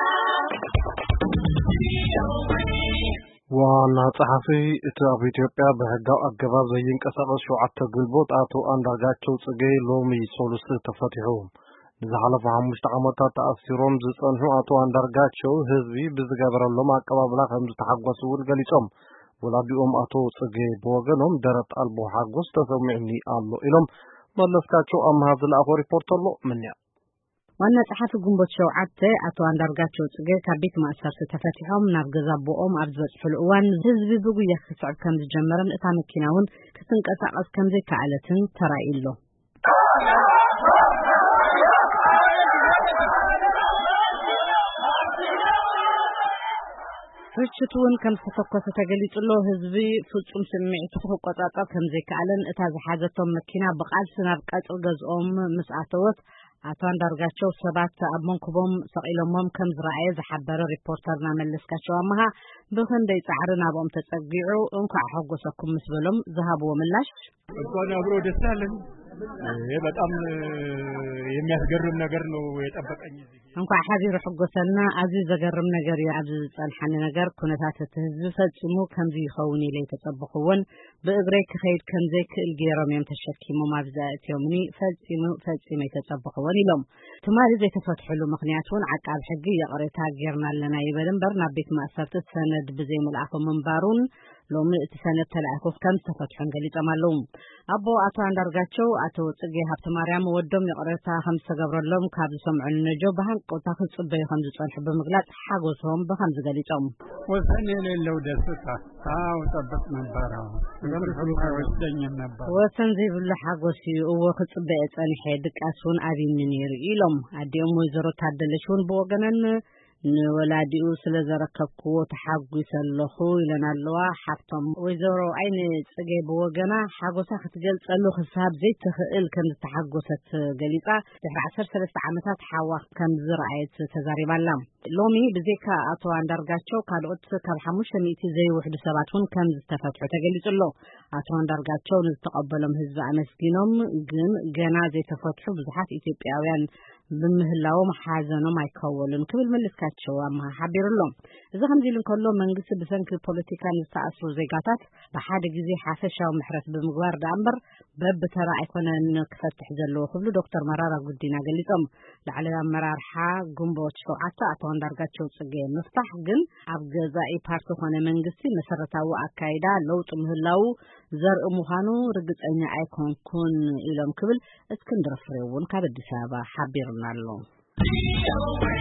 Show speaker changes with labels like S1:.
S1: وانا صحفي اتابع إثيوبيا بهجاء أجباب زين كسر شوعة قلبوت أتو أندرجاتشو تجي لومي سولس تفتحهم زحلة فهم مستعمرات تأثيرهم زصنه أتو أندرجاتشو هذبي بزجبر اللهم أكبابلا هم تحققوا الجليسهم ولاديهم أتو تجي بوجنهم درت ألبو حقوس تسمعني الله إلهم ملسكاتشو أم هذا الأخبار ريبورتر منيا
S2: وانا صحفي جنبوت شوعة أتو أندرجاتشو تجي كبيت مأسر تفتحهم نافجزابهم أرزق في الأوان هذبي بقول يخسر كم جمرن إتامكينون كسنك أسعى كم ذي كعلتن ترى إله فرشتون كم تفقس تجليت الله هذبي فتصم سمعت تفقطات كم ذي كعلن إتاز حاجتهم مكينة بقال سنة بقات الجزء مسعتوت أتوان درجاتشو سبات أبمن كبوم سقيلهم كم زراعي زحبر ريبورترنا ملسكاتشو أمها بخن دي تعرنا بهم تتقبعوا انكو حقوسكم مسبلهم ذهبوا وملاش
S3: أتوان أبرو دستالن በጣም የሚያስገርም ነገር ነው የጠበቀኝ
S2: እንኳን ሐቢር حقوسنا አዚ ዘገርም ነገር ያዝ ጸንሐን ነገር ኩነታት ተህዝብ ፈጽሙ ከምዚ ይኸውን ኢለ ተጠብቁውን በእግሬ ከኸይድ ከምዚ ክል ገረም ተሸኪሙ ማብዛእትዮምኒ ፈጽሙ የተጠብቁውን ኢሎም ተማሪ ዘይተፈትሕሉ ምክንያቱን ዓቃብ ሕጊ የቅሬታ ገርናለና ይበልን በርና ቤት ማእሰርት ሰነድ በዘይ መልአኹ መንባሩን ሎሚ ተሰነድ ተላእኩፍ ከም ተፈትሑን ገሊጸማለሁ አቦ አቶ አንዳርጋቸው አቶ ጽጌ ሀብተ ማርያም ወዶም የቅሬታ ከም ተገብረሎም ካብ ሰምዑን ነጆ ባህን ቆታ ክጽበይ ከም ዝጸንሕ በመግላጽ ሓጎሶም በከም ዝገሊጾም
S3: ወሰን የሌለው ደስታ ጠብቅ ነበር ወሰን ነበር
S2: ወሰን ዘይብሉ ሓጎስ እወ ክጽበይ ጸንሕ ድቃሱን አቢምን ይርኢሎም አዲኦም ወይዘሮ ታደለሽውን በወገነን ንወላዲኡ ስለዘረከብክዎ ተሓጉሰለኹ ኢለናለዋ ሓፍቶም ወይዘሮ አይን ጽጌ በወገና ሓጎሳ ክትገልጸሉ ክሳብ ዘይትኽእል ከም ዝተሓጎሰት ገሊጻ ድሕሪ 13 ዓመታት ሓዋ ከም ዝረኣየት ተዛሪባላ ሎሚ ብዜካ አቶ አንዳርጋቸው ካልኦት ካብ 500 ዘይውሕዱ ሰባትን ከም ዝተፈትሑ ተገሊጹሎ አቶ አንዳርጋቸው ንዝተቀበሎም ህዝቢ አመስጊኖም ግን ገና ዘይተፈትሑ ብዙሓት ኢትዮጵያውያን በምህላው ማሐዘኖም አይከወሉን ክብል መልስካቸው አማ ሐቢርሎም እዛ ከምዚልን ከሎ መንግስት በሰንክ ፖለቲካ ንተአስሩ ዜጋታት በሓደ ጊዜ ሓፈሻው ምሕረት በመግባር ዳምበር በብተራ አይኮነን ክፈትሕ ዘሎ ክብሉ ዶክተር መራራ ጉዲና ገሊጾም ለዓለ አመራርሓ ግንቦት ሸውዓተ አቶ አንዳርጋቸው ጽጌ መፍታሕ ግን ኣብ ገዛኢ ፓርቲ ሆነ መንግስቲ መሰረታዊ አካይዳ ለውጥ ምህላው ዘርኢ ምዃኑ ርግጸኛ አይኮንኩን ኢሎም ክብል እስክንድር ፍሬውን ካብ አዲስ አበባ ሐቢርናሎ